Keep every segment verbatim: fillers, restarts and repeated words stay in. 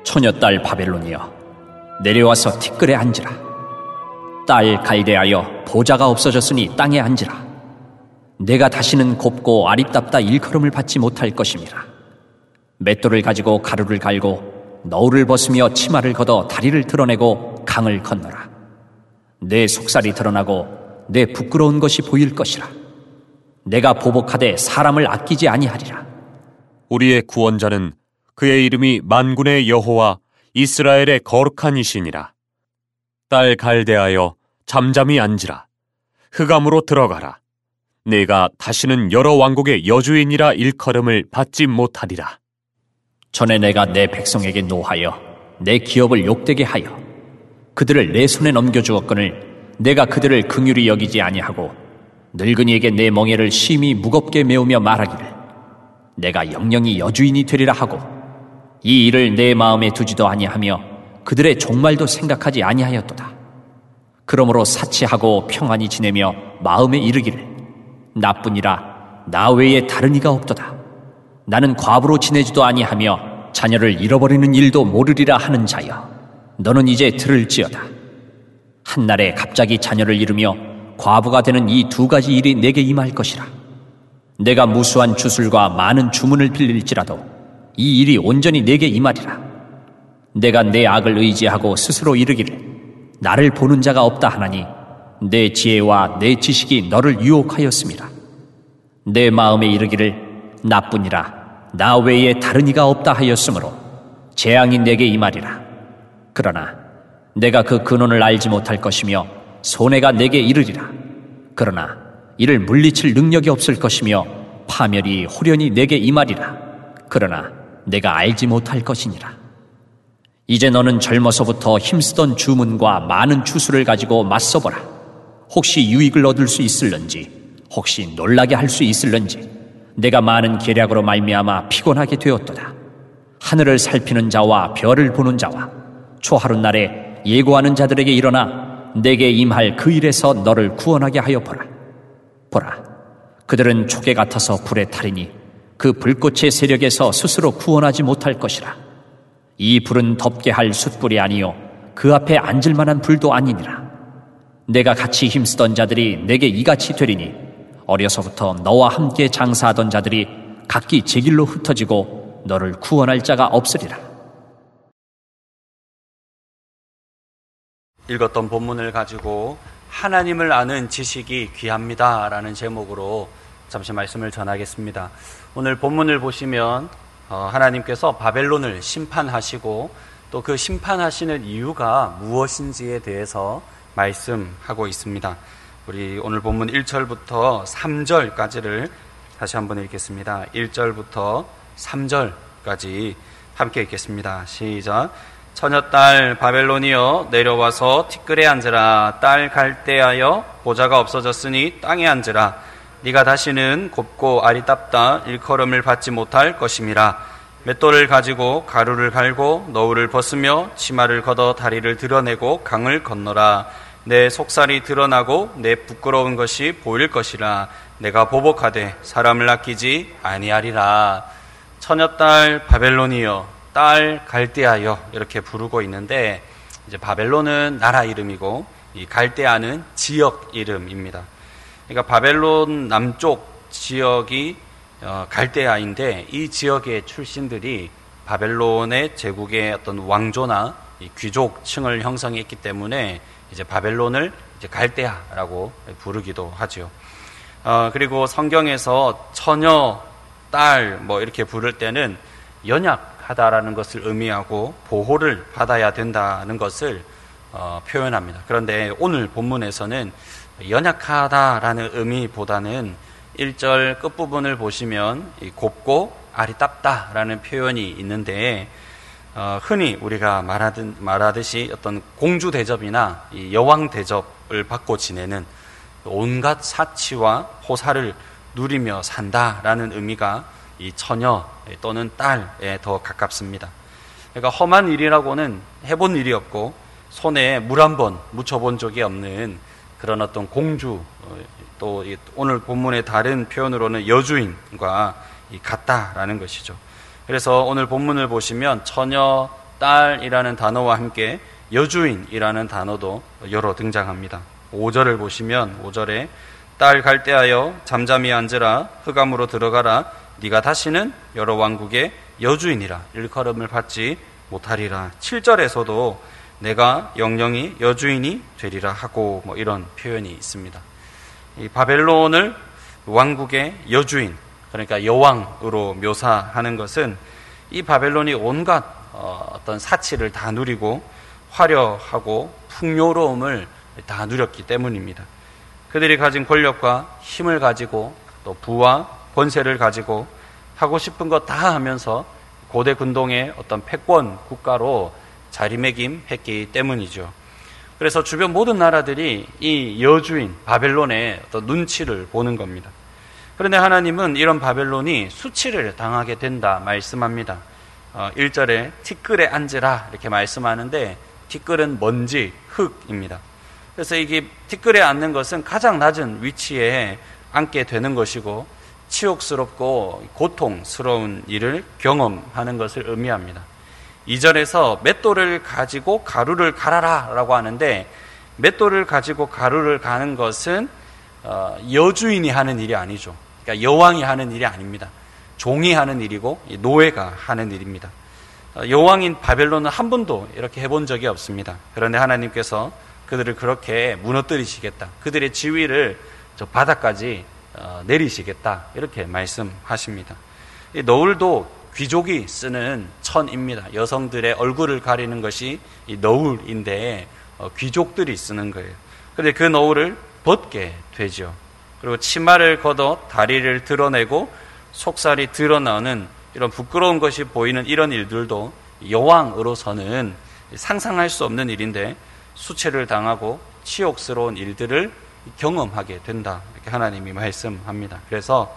처녀딸 바벨론이여, 내려와서 티끌에 앉으라. 딸 갈대하여 보좌가 없어졌으니 땅에 앉으라. 내가 다시는 곱고 아리답다 일컬음을 받지 못할 것임이라. 맷돌을 가지고 가루를 갈고 너울을 벗으며 치마를 걷어 다리를 드러내고 강을 건너라. 내 속살이 드러나고 내 부끄러운 것이 보일 것이라. 내가 보복하되 사람을 아끼지 아니하리라. 우리의 구원자는 그의 이름이 만군의 여호와 이스라엘의 거룩한 이시니라. 딸 갈대하여 잠잠히 앉으라. 흑암으로 들어가라. 내가 다시는 여러 왕국의 여주인이라 일컬음을 받지 못하리라. 전에 내가 내 백성에게 노하여 내 기업을 욕되게 하여 그들을 내 손에 넘겨주었거늘 내가 그들을 긍휼히 여기지 아니하고 늙은이에게 내 멍에를 심히 무겁게 메우며 말하기를 내가 영영이 여주인이 되리라 하고 이 일을 내 마음에 두지도 아니하며 그들의 종말도 생각하지 아니하였도다. 그러므로 사치하고 평안히 지내며 마음에 이르기를 나뿐이라 나 외에 다른 이가 없도다. 나는 과부로 지내지도 아니하며 자녀를 잃어버리는 일도 모르리라 하는 자여, 너는 이제 들을지어다. 한날에 갑자기 자녀를 잃으며 과부가 되는 이 두 가지 일이 내게 임할 것이라. 내가 무수한 주술과 많은 주문을 빌릴지라도 이 일이 온전히 내게 임하리라. 내가 내 악을 의지하고 스스로 이르기를 나를 보는 자가 없다 하나니 내 지혜와 내 지식이 너를 유혹하였음이라. 내 마음에 이르기를 나뿐이라 나 외에 다른 이가 없다 하였으므로 재앙이 내게 임하리라. 그러나 내가 그 근원을 알지 못할 것이며 손해가 내게 이르리라. 그러나 이를 물리칠 능력이 없을 것이며 파멸이 홀연히 내게 임하리라. 그러나 내가 알지 못할 것이니라. 이제 너는 젊어서부터 힘쓰던 주문과 많은 주술을 가지고 맞서보라. 혹시 유익을 얻을 수 있을런지, 혹시 놀라게 할 수 있을런지. 내가 많은 계략으로 말미암아 피곤하게 되었도다. 하늘을 살피는 자와 별을 보는 자와 초하룻날에 예고하는 자들에게 일어나 내게 임할 그 일에서 너를 구원하게 하여 보라. 보라, 그들은 초계 같아서 불에 타리니 그 불꽃의 세력에서 스스로 구원하지 못할 것이라. 이 불은 덮게 할 숯불이 아니요 그 앞에 앉을 만한 불도 아니니라. 내가 같이 힘쓰던 자들이 내게 이같이 되리니 어려서부터 너와 함께 장사하던 자들이 각기 제 길로 흩어지고 너를 구원할 자가 없으리라. 읽었던 본문을 가지고 하나님을 아는 지식이 귀합니다 라는 제목으로 잠시 말씀을 전하겠습니다. 오늘 본문을 보시면 하나님께서 바벨론을 심판하시고 또 그 심판하시는 이유가 무엇인지에 대해서 말씀하고 있습니다. 우리 오늘 본문 일 절부터 삼 절까지를 다시 한번 읽겠습니다. 일 절부터 삼 절까지 함께 읽겠습니다. 시작. 처녀딸 바벨론이여, 내려와서 티끌에 앉으라. 딸 갈대하여 보좌가 없어졌으니 땅에 앉으라. 네가 다시는 곱고 아리답다 일컬음을 받지 못할 것임이라. 맷돌을 가지고 가루를 갈고 너울을 벗으며 치마를 걷어 다리를 드러내고 강을 건너라. 내 속살이 드러나고 내 부끄러운 것이 보일 것이라. 내가 보복하되 사람을 아끼지 아니하리라. 처녀딸 바벨론이여, 딸 갈대하여, 이렇게 부르고 있는데, 이제 바벨론은 나라 이름이고 이 갈대아는 지역 이름입니다. 그러니까 바벨론 남쪽 지역이 어, 갈대아인데, 이 지역의 출신들이 바벨론의 제국의 어떤 왕조나 이 귀족층을 형성했기 때문에 이제 바벨론을 이제 갈대아라고 부르기도 하죠. 어, 그리고 성경에서 처녀, 딸 뭐 이렇게 부를 때는 연약하다라는 것을 의미하고 보호를 받아야 된다는 것을 어, 표현합니다. 그런데 오늘 본문에서는 연약하다라는 의미보다는 일 절 끝부분을 보시면 이 곱고 아리답다라는 표현이 있는데, 어, 흔히 우리가 말하듯, 말하듯이 어떤 공주 대접이나 이 여왕 대접을 받고 지내는 온갖 사치와 호사를 누리며 산다라는 의미가 이 처녀 또는 딸에 더 가깝습니다. 그러니까 험한 일이라고는 해본 일이 없고 손에 물 한 번 묻혀본 적이 없는 그런 어떤 공주, 또 오늘 본문의 다른 표현으로는 여주인과 같다라는 것이죠. 그래서 오늘 본문을 보시면 처녀, 딸이라는 단어와 함께 여주인이라는 단어도 여러 등장합니다. 오 절을 보시면 오 절에 딸 갈대하여 잠잠히 앉으라 흑암으로 들어가라 네가 다시는 여러 왕국의 여주인이라 일컬음을 받지 못하리라. 칠 절에서도 내가 영영이 여주인이 되리라 하고 뭐 이런 표현이 있습니다. 이 바벨론을 왕국의 여주인, 그러니까 여왕으로 묘사하는 것은 이 바벨론이 온갖 어떤 사치를 다 누리고 화려하고 풍요로움을 다 누렸기 때문입니다. 그들이 가진 권력과 힘을 가지고 또 부와 권세를 가지고 하고 싶은 거 다 하면서 고대 근동의 어떤 패권 국가로 자리매김했기 때문이죠. 그래서 주변 모든 나라들이 이 여주인 바벨론의 어떤 눈치를 보는 겁니다. 그런데 하나님은 이런 바벨론이 수치를 당하게 된다 말씀합니다. 어, 일 절에 티끌에 앉으라 이렇게 말씀하는데 티끌은 먼지, 흙입니다. 그래서 이게 티끌에 앉는 것은 가장 낮은 위치에 앉게 되는 것이고 치욕스럽고 고통스러운 일을 경험하는 것을 의미합니다. 이 절에서 맷돌을 가지고 가루를 갈아라 라고 하는데 맷돌을 가지고 가루를 가는 것은 여주인이 하는 일이 아니죠. 그러니까 여왕이 하는 일이 아닙니다. 종이 하는 일이고 노예가 하는 일입니다. 여왕인 바벨론은 한 번도 이렇게 해본 적이 없습니다. 그런데 하나님께서 그들을 그렇게 무너뜨리시겠다. 그들의 지위를 저 바닥까지 내리시겠다. 이렇게 말씀하십니다. 이 너울도 귀족이 쓰는 천입니다. 여성들의 얼굴을 가리는 것이 이 너울인데 귀족들이 쓰는 거예요. 그런데 그 너울을 벗게 되죠. 그리고 치마를 걷어 다리를 드러내고 속살이 드러나는 이런 부끄러운 것이 보이는 이런 일들도 여왕으로서는 상상할 수 없는 일인데 수치를 당하고 치욕스러운 일들을 경험하게 된다. 이렇게 하나님이 말씀합니다. 그래서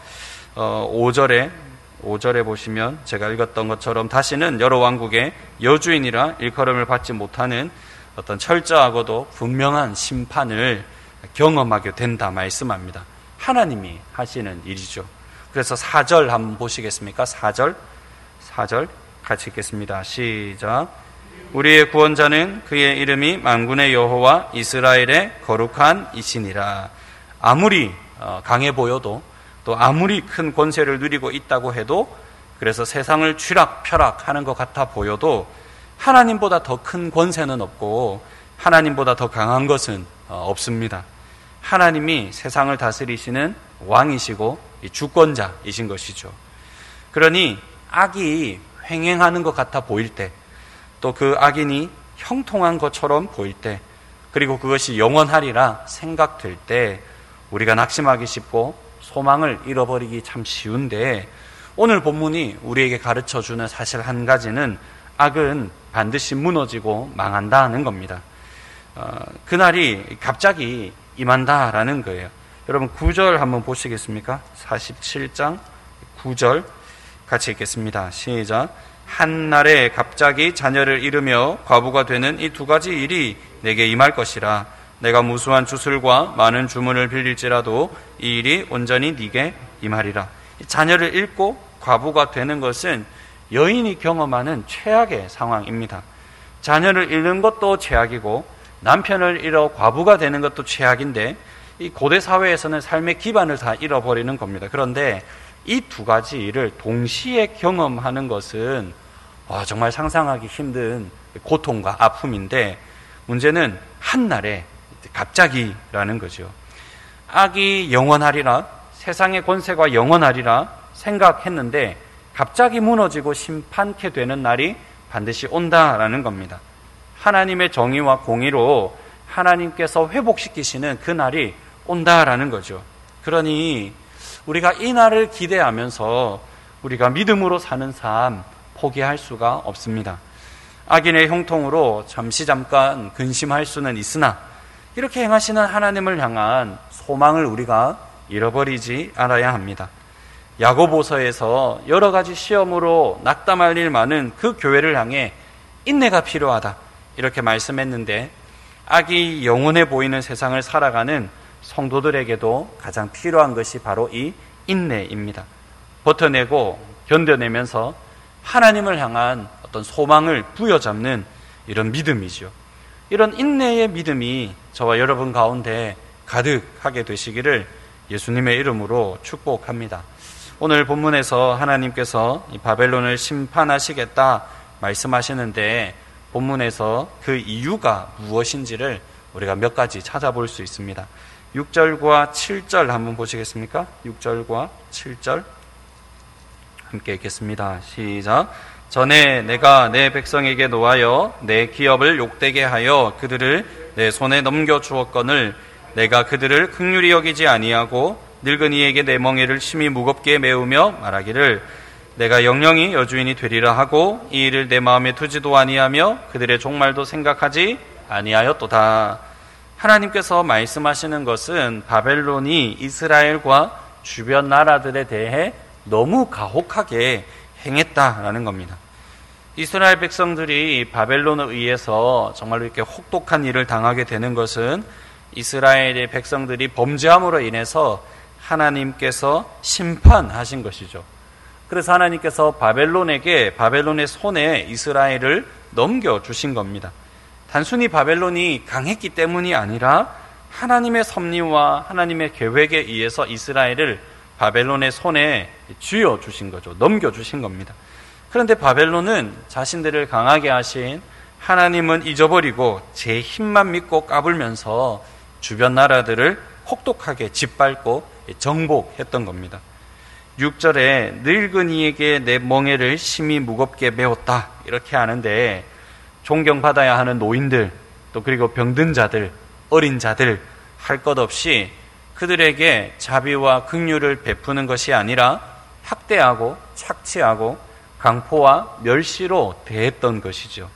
오 절에 오 절에 보시면 제가 읽었던 것처럼 다시는 여러 왕국의 여주인이라 일컬음을 받지 못하는 어떤 철저하고도 분명한 심판을 경험하게 된다 말씀합니다. 하나님이 하시는 일이죠. 그래서 사 절 한번 보시겠습니까? 사 절 사 절 같이 읽겠습니다. 시작. 우리의 구원자는 그의 이름이 만군의 여호와 이스라엘의 거룩한 이시니라. 아무리 강해 보여도 또 아무리 큰 권세를 누리고 있다고 해도 그래서 세상을 쥐락펴락하는 것 같아 보여도 하나님보다 더 큰 권세는 없고 하나님보다 더 강한 것은 없습니다. 하나님이 세상을 다스리시는 왕이시고 주권자이신 것이죠. 그러니 악이 횡행하는 것 같아 보일 때, 또 그 악인이 형통한 것처럼 보일 때, 그리고 그것이 영원하리라 생각될 때 우리가 낙심하기 쉽고 소망을 잃어버리기 참 쉬운데, 오늘 본문이 우리에게 가르쳐주는 사실 한 가지는 악은 반드시 무너지고 망한다는 겁니다. 어, 그날이 갑자기 임한다라는 거예요. 여러분 구 절 한번 보시겠습니까? 사십칠 장 구 절 같이 읽겠습니다. 시작. 한날에 갑자기 자녀를 잃으며 과부가 되는 이 두 가지 일이 내게 임할 것이라. 내가 무수한 주술과 많은 주문을 빌릴지라도 이 일이 온전히 네게 임하리라. 자녀를 잃고 과부가 되는 것은 여인이 경험하는 최악의 상황입니다. 자녀를 잃는 것도 최악이고 남편을 잃어 과부가 되는 것도 최악인데 이 고대 사회에서는 삶의 기반을 다 잃어버리는 겁니다. 그런데 이 두 가지 일을 동시에 경험하는 것은 와, 정말 상상하기 힘든 고통과 아픔인데 문제는 한날에 갑자기라는 거죠. 악이 영원하리라, 세상의 권세가 영원하리라 생각했는데 갑자기 무너지고 심판케 되는 날이 반드시 온다라는 겁니다. 하나님의 정의와 공의로 하나님께서 회복시키시는 그 날이 온다라는 거죠. 그러니 우리가 이 날을 기대하면서 우리가 믿음으로 사는 삶 포기할 수가 없습니다. 악인의 형통으로 잠시 잠깐 근심할 수는 있으나 이렇게 행하시는 하나님을 향한 소망을 우리가 잃어버리지 않아야 합니다. 야고보서에서 여러 가지 시험으로 낙담할 일 많은 그 교회를 향해 인내가 필요하다 이렇게 말씀했는데, 악이 영원해 보이는 세상을 살아가는 성도들에게도 가장 필요한 것이 바로 이 인내입니다. 버텨내고 견뎌내면서 하나님을 향한 어떤 소망을 부여잡는 이런 믿음이죠. 이런 인내의 믿음이 저와 여러분 가운데 가득하게 되시기를 예수님의 이름으로 축복합니다. 오늘 본문에서 하나님께서 이 바벨론을 심판하시겠다 말씀하시는데 본문에서 그 이유가 무엇인지를 우리가 몇 가지 찾아볼 수 있습니다. 육 절과 칠 절 한번 보시겠습니까? 육 절과 칠 절 함께 읽겠습니다. 시작. 전에 내가 내 백성에게 노하여 내 기업을 욕되게 하여 그들을 내 손에 넘겨주었거늘 내가 그들을 긍휼히 여기지 아니하고 늙은이에게 내 멍에를 심히 무겁게 메우며 말하기를 내가 영영이 여주인이 되리라 하고 이 일을 내 마음에 두지도 아니하며 그들의 종말도 생각하지 아니하였도다. 하나님께서 말씀하시는 것은 바벨론이 이스라엘과 주변 나라들에 대해 너무 가혹하게 행했다라는 겁니다. 이스라엘 백성들이 바벨론에 의해서 정말로 이렇게 혹독한 일을 당하게 되는 것은 이스라엘의 백성들이 범죄함으로 인해서 하나님께서 심판하신 것이죠. 그래서 하나님께서 바벨론에게 바벨론의 손에 이스라엘을 넘겨주신 겁니다. 단순히 바벨론이 강했기 때문이 아니라 하나님의 섭리와 하나님의 계획에 의해서 이스라엘을 바벨론의 손에 쥐어주신 거죠. 넘겨주신 겁니다. 그런데 바벨론은 자신들을 강하게 하신 하나님은 잊어버리고 제 힘만 믿고 까불면서 주변 나라들을 혹독하게 짓밟고 정복했던 겁니다. 육 절에 늙은이에게 내 멍에를 심히 무겁게 메웠다 이렇게 하는데 존경받아야 하는 노인들 또 그리고 병든 자들 어린 자들 할 것 없이 그들에게 자비와 긍휼을 베푸는 것이 아니라 학대하고 착취하고 강포와 멸시로 대했던 것이죠.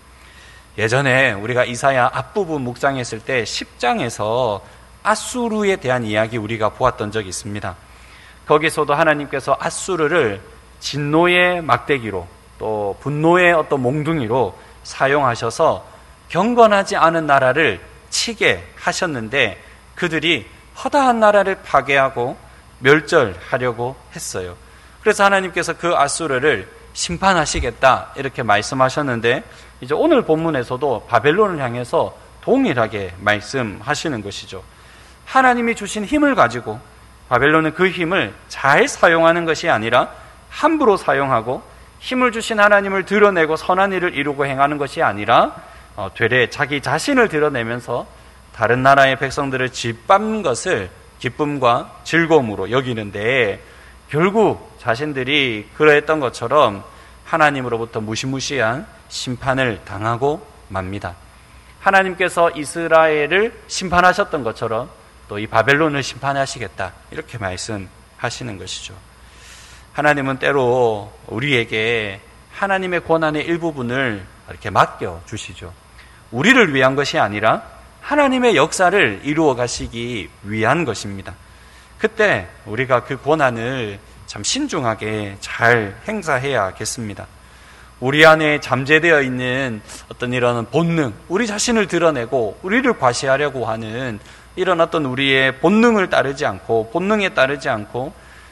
예전에 우리가 이사야 앞부분 묵상했을 때 십 장에서 아수르에 대한 이야기 우리가 보았던 적이 있습니다. 거기서도 하나님께서 아수르를 진노의 막대기로 또 분노의 어떤 몽둥이로 사용하셔서 경건하지 않은 나라를 치게 하셨는데 그들이 허다한 나라를 파괴하고 멸절하려고 했어요. 그래서 하나님께서 그 아수르를 심판하시겠다 이렇게 말씀하셨는데 이제 오늘 본문에서도 바벨론을 향해서 동일하게 말씀하시는 것이죠. 하나님이 주신 힘을 가지고 바벨론은 그 힘을 잘 사용하는 것이 아니라 함부로 사용하고 힘을 주신 하나님을 드러내고 선한 일을 이루고 행하는 것이 아니라 어, 되레 자기 자신을 드러내면서 다른 나라의 백성들을 짓밟는 것을 기쁨과 즐거움으로 여기는데 결국 자신들이 그러했던 것처럼 하나님으로부터 무시무시한 심판을 당하고 맙니다. 하나님께서 이스라엘을 심판하셨던 것처럼 또 이 바벨론을 심판하시겠다 이렇게 말씀하시는 것이죠. 하나님은 때로 우리에게 하나님의 권한의 일부분을 이렇게 맡겨주시죠. 우리를 위한 것이 아니라 하나님의 역사를 이루어 가시기 위한 것입니다. 그때 우리가 그 권한을 참 신중하게 잘 행사해야겠습니다. 우리 안에 잠재되어 있는 어떤 이런 본능, 우리 자신을 드러내고 우리를 과시하려고 하는 이런 어떤 우리의 본능을 따르지 않고 본능에 따르지 않고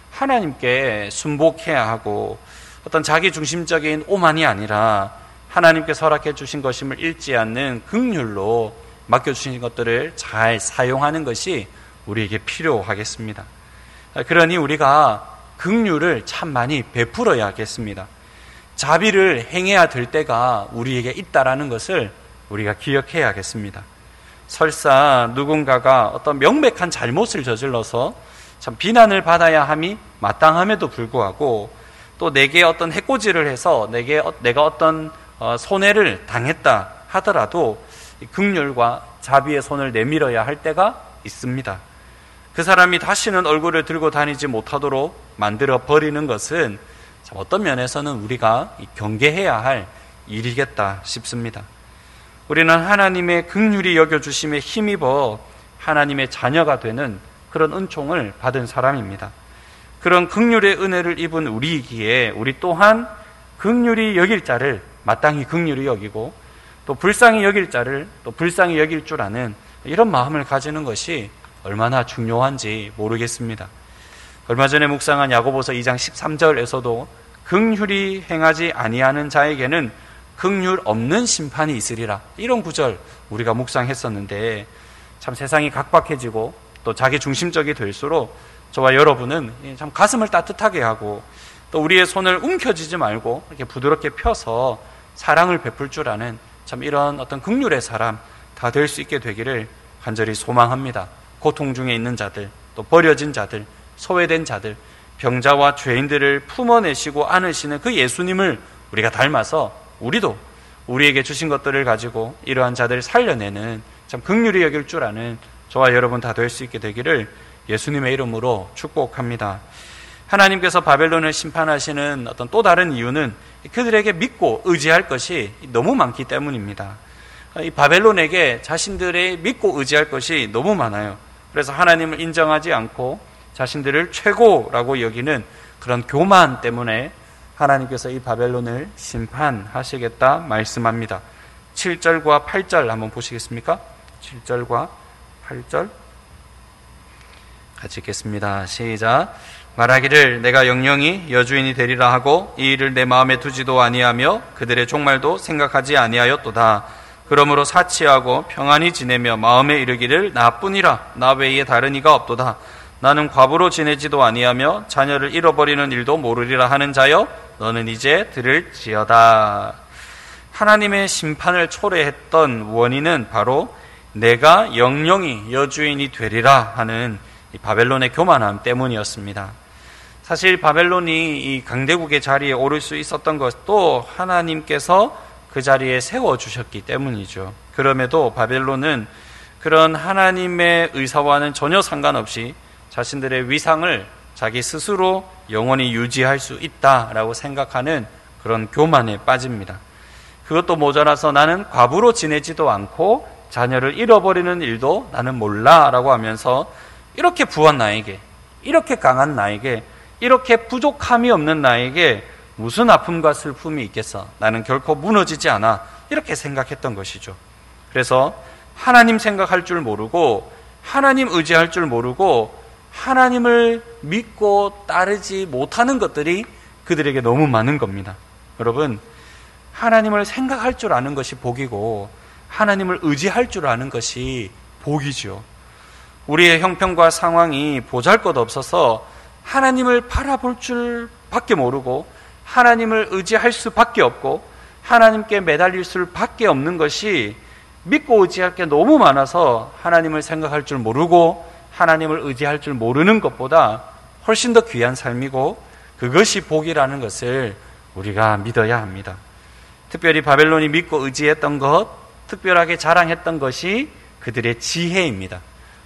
하나님께 순복해야 하고 어떤 자기 중심적인 오만이 아니라 하나님께서 허락해 주신 것임을 잃지 않는 긍휼로 맡겨주신 것들을 잘 사용하는 것이 우리에게 필요하겠습니다. 그러니 우리가 긍휼을 참 많이 베풀어야겠습니다. 자비를 행해야 될 때가 우리에게 있다라는 것을 우리가 기억해야겠습니다. 설사 누군가가 어떤 명백한 잘못을 저질러서 참 비난을 받아야 함이 마땅함에도 불구하고 또 내게 어떤 해코지를 해서 내게 내가 어떤 손해를 당했다 하더라도 긍휼과 자비의 손을 내밀어야 할 때가 있습니다. 그 사람이 다시는 얼굴을 들고 다니지 못하도록 만들어 버리는 것은 참 어떤 면에서는 우리가 경계해야 할 일이겠다 싶습니다. 우리는 하나님의 긍휼히 여겨주심에 힘입어 하나님의 자녀가 되는 그런 은총을 받은 사람입니다. 그런 긍휼의 은혜를 입은 우리이기에 우리 또한 긍휼히 여길 자를 마땅히 긍휼히 여기고 또 불쌍히 여길 자를 또 불쌍히 여길 줄 아는 이런 마음을 가지는 것이 얼마나 중요한지 모르겠습니다. 얼마 전에 묵상한 야고보서 이 장 십삼 절에서도 긍휼히 행하지 아니하는 자에게는 긍휼 없는 심판이 있으리라. 이런 구절 우리가 묵상했었는데, 참 세상이 각박해지고 또 자기 중심적이 될수록 저와 여러분은 참 가슴을 따뜻하게 하고, 또 우리의 손을 움켜쥐지 말고 이렇게 부드럽게 펴서 사랑을 베풀 줄 아는 참 이런 어떤 긍휼의 사람 다 될 수 있게 되기를 간절히 소망합니다. 고통 중에 있는 자들, 또 버려진 자들, 소외된 자들, 병자와 죄인들을 품어내시고 안으시는 그 예수님을 우리가 닮아서 우리도 우리에게 주신 것들을 가지고 이러한 자들을 살려내는 참 긍휼히 여길 줄 아는 저와 여러분 다 될 수 있게 되기를 예수님의 이름으로 축복합니다. 하나님께서 바벨론을 심판하시는 어떤 또 다른 이유는 그들에게 믿고 의지할 것이 너무 많기 때문입니다. 이 바벨론에게 자신들의 믿고 의지할 것이 너무 많아요. 그래서 하나님을 인정하지 않고 자신들을 최고라고 여기는 그런 교만 때문에 하나님께서 이 바벨론을 심판하시겠다 말씀합니다. 칠 절과 팔 절 한번 보시겠습니까? 칠 절과 팔 절 같이 읽겠습니다. 시작. 말하기를 내가 영영이 여주인이 되리라 하고 이 일을 내 마음에 두지도 아니하며 그들의 종말도 생각하지 아니하였도다. 그러므로 사치하고 평안히 지내며 마음에 이르기를 나뿐이라 나 외에 다른 이가 없도다. 나는 과부로 지내지도 아니하며 자녀를 잃어버리는 일도 모르리라 하는 자여 너는 이제 들을지어다. 하나님의 심판을 초래했던 원인은 바로 내가 영영이 여주인이 되리라 하는 이 바벨론의 교만함 때문이었습니다. 사실 바벨론이 이 강대국의 자리에 오를 수 있었던 것도 하나님께서 그 자리에 세워주셨기 때문이죠. 그럼에도 바벨론은 그런 하나님의 의사와는 전혀 상관없이 자신들의 위상을 자기 스스로 영원히 유지할 수 있다라고 생각하는 그런 교만에 빠집니다. 그것도 모자라서 나는 과부로 지내지도 않고 자녀를 잃어버리는 일도 나는 몰라 라고 하면서 이렇게 부한 나에게, 이렇게 강한 나에게, 이렇게 부족함이 없는 나에게 무슨 아픔과 슬픔이 있겠어? 나는 결코 무너지지 않아. 이렇게 생각했던 것이죠. 그래서 하나님 생각할 줄 모르고 하나님 의지할 줄 모르고 하나님을 믿고 따르지 못하는 것들이 그들에게 너무 많은 겁니다. 여러분, 하나님을 생각할 줄 아는 것이 복이고 하나님을 의지할 줄 아는 것이 복이죠. 우리의 형편과 상황이 보잘것없어서 하나님을 바라볼 줄밖에 모르고 하나님을 의지할 수밖에 없고 하나님께 매달릴 수밖에 없는 것이 믿고 의지할 게 너무 많아서 하나님을 생각할 줄 모르고 하나님을 의지할 줄 모르는 것보다 훨씬 더 귀한 삶이고 그것이 복이라는 것을 우리가 믿어야 합니다. 특별히 바벨론이 믿고 의지했던 것, 특별하게 자랑했던 것이 그들의 지혜입니다.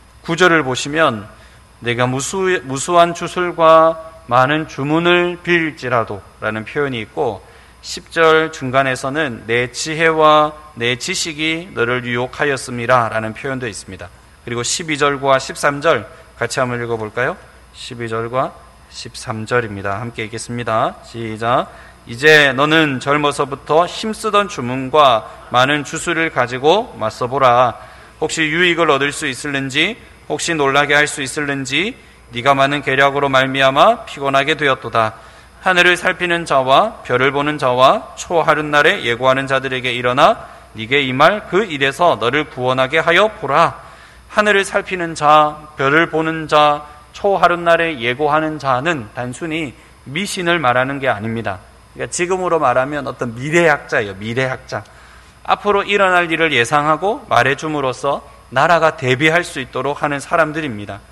구절을 보시면 내가 무수, 무수한 주술과 많은 주문을 빌지라도 라는 표현이 있고 십 절 중간에서는 내 지혜와 내 지식이 너를 유혹하였음이라 라는 표현도 있습니다. 그리고 십이 절과 십삼 절 같이 한번 읽어볼까요? 십이 절과 십삼 절입니다. 함께 읽겠습니다. 시작. 이제 너는 젊어서부터 힘쓰던 주문과 많은 주술을 가지고 맞서보라. 혹시 유익을 얻을 수 있을는지, 혹시 놀라게 할 수 있을는지 네가 많은 계략으로 말미암아 피곤하게 되었도다. 하늘을 살피는 자와 별을 보는 자와 초하룻날에 예고하는 자들에게 일어나 네게 이 말 그 일에서 너를 구원하게 하여 보라. 하늘을 살피는 자, 별을 보는 자, 초하룻날에 예고하는 자는 단순히 미신을 말하는 게 아닙니다. 그러니까 지금으로 말하면 어떤 미래학자예요. 미래학자. 앞으로 일어날 일을 예상하고 말해줌으로써 나라가 대비할 수 있도록 하는 사람들입니다.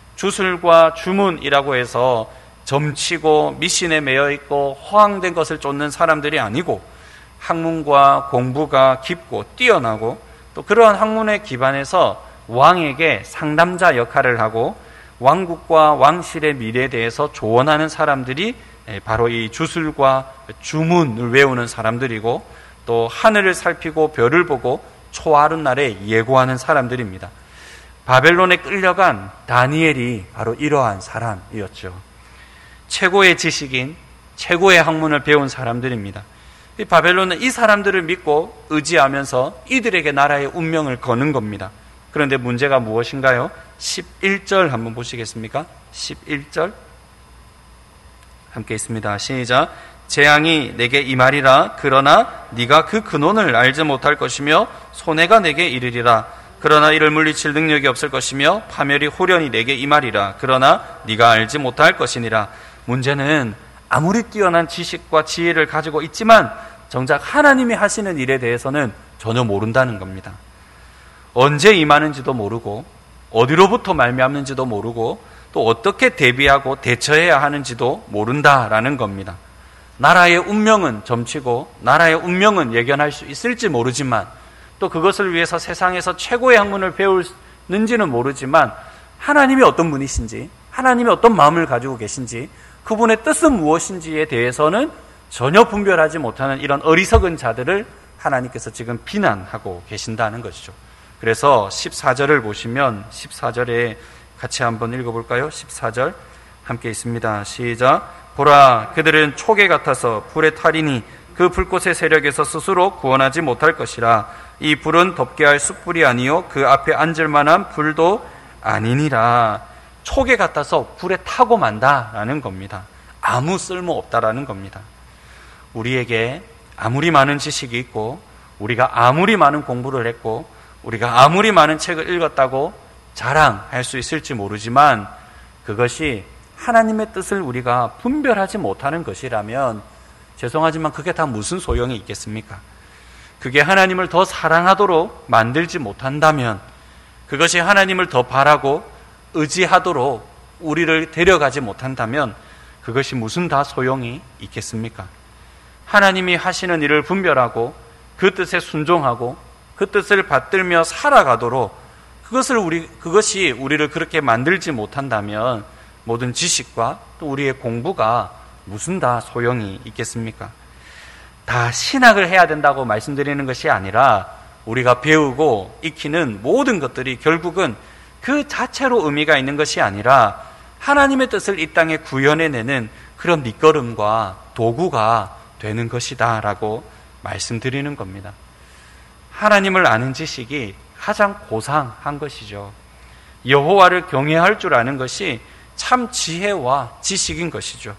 주술과 주문이라고 해서 점치고 미신에 매여 있고 허황된 것을 쫓는 사람들이 아니고 학문과 공부가 깊고 뛰어나고 또 그러한 학문에 기반해서 왕에게 상담자 역할을 하고 왕국과 왕실의 미래에 대해서 조언하는 사람들이 바로 이 주술과 주문을 외우는 사람들이고 또 하늘을 살피고 별을 보고 초하룻날에 예고하는 사람들입니다. 바벨론에 끌려간 다니엘이 바로 이러한 사람이었죠. 최고의 지식인, 최고의 학문을 배운 사람들입니다. 이 바벨론은 이 사람들을 믿고 의지하면서 이들에게 나라의 운명을 거는 겁니다. 그런데 문제가 무엇인가요? 십일 절 한번 보시겠습니까? 십일 절 함께 있습니다. 시작. 재앙이 내게 임하리라. 그러나 네가 그 근원을 알지 못할 것이며 손해가 내게 이르리라. 그러나 이를 물리칠 능력이 없을 것이며 파멸이 홀연히 내게 임하리라. 그러나 네가 알지 못할 것이니라. 문제는 아무리 뛰어난 지식과 지혜를 가지고 있지만 정작 하나님이 하시는 일에 대해서는 전혀 모른다는 겁니다. 언제 임하는지도 모르고 어디로부터 말미암는지도 모르고 또 어떻게 대비하고 대처해야 하는지도 모른다라는 겁니다. 나라의 운명은 점치고 나라의 운명은 예견할 수 있을지 모르지만 또 그것을 위해서 세상에서 최고의 학문을 배우는지는 모르지만 하나님이 어떤 분이신지, 하나님이 어떤 마음을 가지고 계신지, 그분의 뜻은 무엇인지에 대해서는 전혀 분별하지 못하는 이런 어리석은 자들을 하나님께서 지금 비난하고 계신다는 것이죠. 그래서 십사 절을 보시면 십사 절에 같이 한번 읽어볼까요? 십사 절 함께 있습니다. 시작. 보라, 그들은 촉에 같아서 불에 타리니 그 불꽃의 세력에서 스스로 구원하지 못할 것이라. 이 불은 덮게 할 숯불이 아니요 그 앞에 앉을 만한 불도 아니니라. 촉에 같아서 불에 타고 만다라는 겁니다. 아무 쓸모 없다라는 겁니다. 우리에게 아무리 많은 지식이 있고 우리가 아무리 많은 공부를 했고 우리가 아무리 많은 책을 읽었다고 자랑할 수 있을지 모르지만 그것이 하나님의 뜻을 우리가 분별하지 못하는 것이라면 죄송하지만 그게 다 무슨 소용이 있겠습니까? 그게 하나님을 더 사랑하도록 만들지 못한다면, 그것이 하나님을 더 바라고 의지하도록 우리를 데려가지 못한다면 그것이 무슨 다 소용이 있겠습니까? 하나님이 하시는 일을 분별하고 그 뜻에 순종하고 그 뜻을 받들며 살아가도록 그것을 우리, 그것이 우리를 그렇게 만들지 못한다면 모든 지식과 또 우리의 공부가 무슨 다 소용이 있겠습니까? 다 신학을 해야 된다고 말씀드리는 것이 아니라 우리가 배우고 익히는 모든 것들이 결국은 그 자체로 의미가 있는 것이 아니라 하나님의 뜻을 이 땅에 구현해내는 그런 밑거름과 도구가 되는 것이다 라고 말씀드리는 겁니다. 하나님을 아는 지식이 가장 고상한 것이죠. 여호와를 경외할 줄 아는 것이 참 지혜와 지식인 것이죠.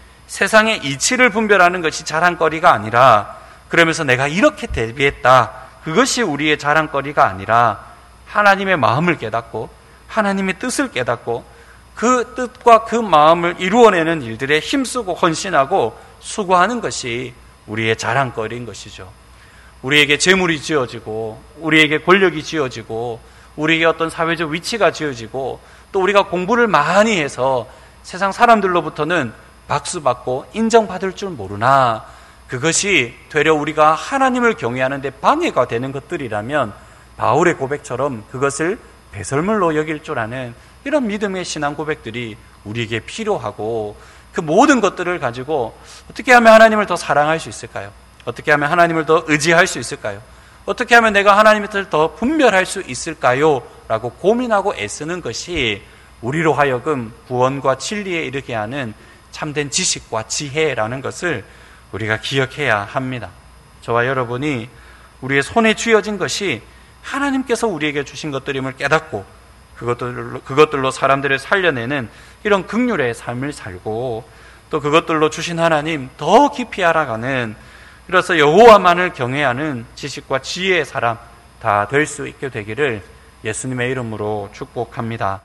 세상의 이치를 분별하는 것이 자랑거리가 아니라, 그러면서 내가 이렇게 대비했다, 그것이 우리의 자랑거리가 아니라 하나님의 마음을 깨닫고 하나님의 뜻을 깨닫고 그 뜻과 그 마음을 이루어내는 일들에 힘쓰고 헌신하고 수고하는 것이 우리의 자랑거리인 것이죠. 우리에게 재물이 지어지고 우리에게 권력이 지어지고 우리에게 어떤 사회적 위치가 지어지고 또 우리가 공부를 많이 해서 세상 사람들로부터는 박수받고 인정받을 줄 모르나 그것이 되려 우리가 하나님을 경외하는 데 방해가 되는 것들이라면 바울의 고백처럼 그것을 배설물로 여길 줄 아는 이런 믿음의 신앙 고백들이 우리에게 필요하고, 그 모든 것들을 가지고 어떻게 하면 하나님을 더 사랑할 수 있을까요? 어떻게 하면 하나님을 더 의지할 수 있을까요? 어떻게 하면 내가 하나님의 뜻을 더 분별할 수 있을까요? 라고 고민하고 애쓰는 것이 우리로 하여금 구원과 진리에 이르게 하는 참된 지식과 지혜라는 것을 우리가 기억해야 합니다. 저와 여러분이 우리의 손에 쥐어진 것이 하나님께서 우리에게 주신 것들임을 깨닫고 그것들로, 그것들로 사람들을 살려내는 이런 긍휼의 삶을 살고 또 그것들로 주신 하나님 더 깊이 알아가는, 그래서 여호와만을 경외하는 지식과 지혜의 사람 다 될 수 있게 되기를 예수님의 이름으로 축복합니다.